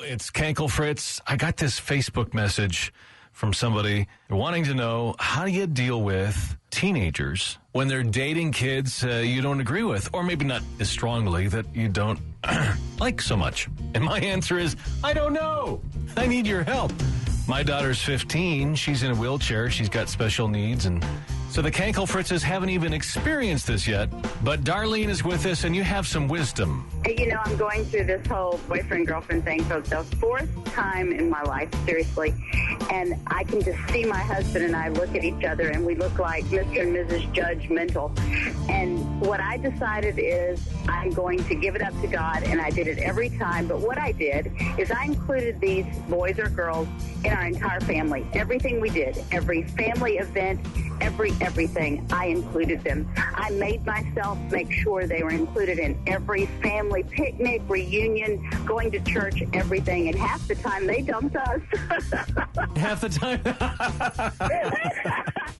it's Cankle Fritz. I got this Facebook message from somebody wanting to know, how do you deal with teenagers when they're dating kids you don't agree with, or maybe not as strongly that you don't like so much? And my answer is, I don't know. I need your help. My daughter's 15. She's in a wheelchair. She's got special needs, and so the Cankle Fritzes haven't even experienced this yet. But Darlene is with us, and you have some wisdom. You know, I'm going through this whole boyfriend-girlfriend thing for the fourth time in my life, seriously. And I can just see my husband and I look at each other, and we look like Mr. and Mrs. Judgmental. And what I decided is I'm going to give it up to God, and I did it every time. But what I did is I included these boys or girls in our entire family. Everything we did, every family event, everything, I included them. I made myself make sure they were included in every family picnic, reunion, going to church, everything. And half the time they dumped us. Half the time?